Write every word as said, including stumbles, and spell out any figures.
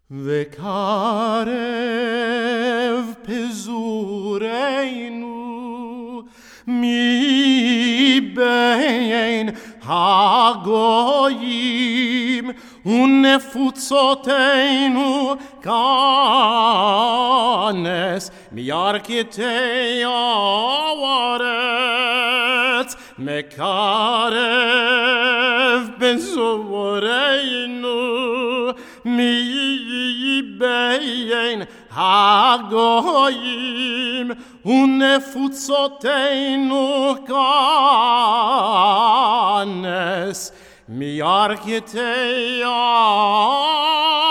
וקרב פזורינו מבין הגויים ונפוצותינו כנס מירכתי הארץ מקרב פזורינו מבין הגויים ונפוצותינו כנס מירכתי הארץ